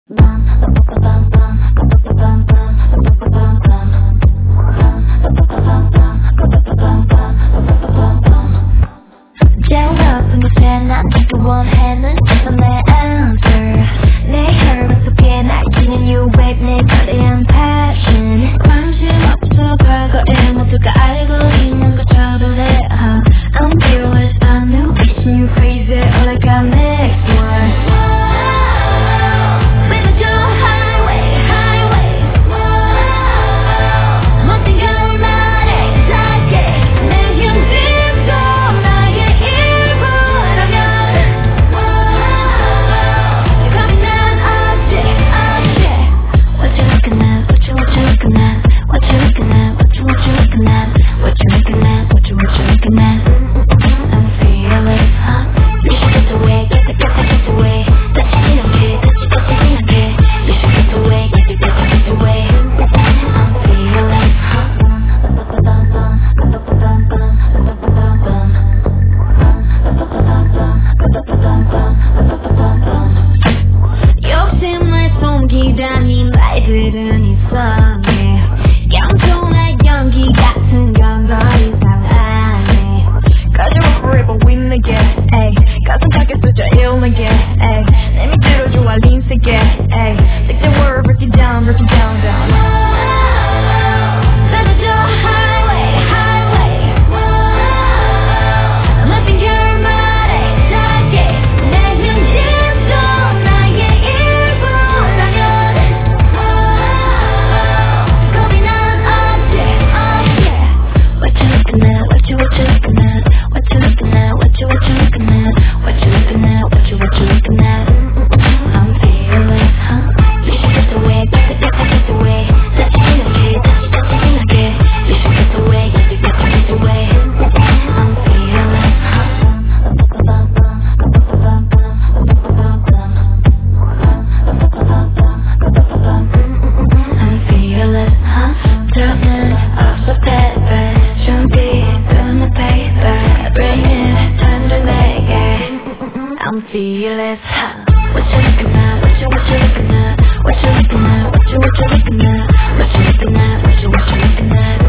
제일 높은 곳에 난 자꾸 원하는 내 answer 내 혈관 속에 날뛰는 new wave 내 거대한 passion 관심 없어 과거에 모두가 알고 있는 것처럼 해 I'm fearless, I know it's new crazy all I got next one 기다린 말들은 이상해 영통한 연기 같은 건 더 이상 안 해 Cause you're forever with me, ay 가슴 타게 쏟아 일나게, ay 내 밑으로 좋아 린세게, ay Take the world, break it down, down I'm fearless, what you looking at, what you looking at, what you looking at, what you looking at, what you looking at, what you looking at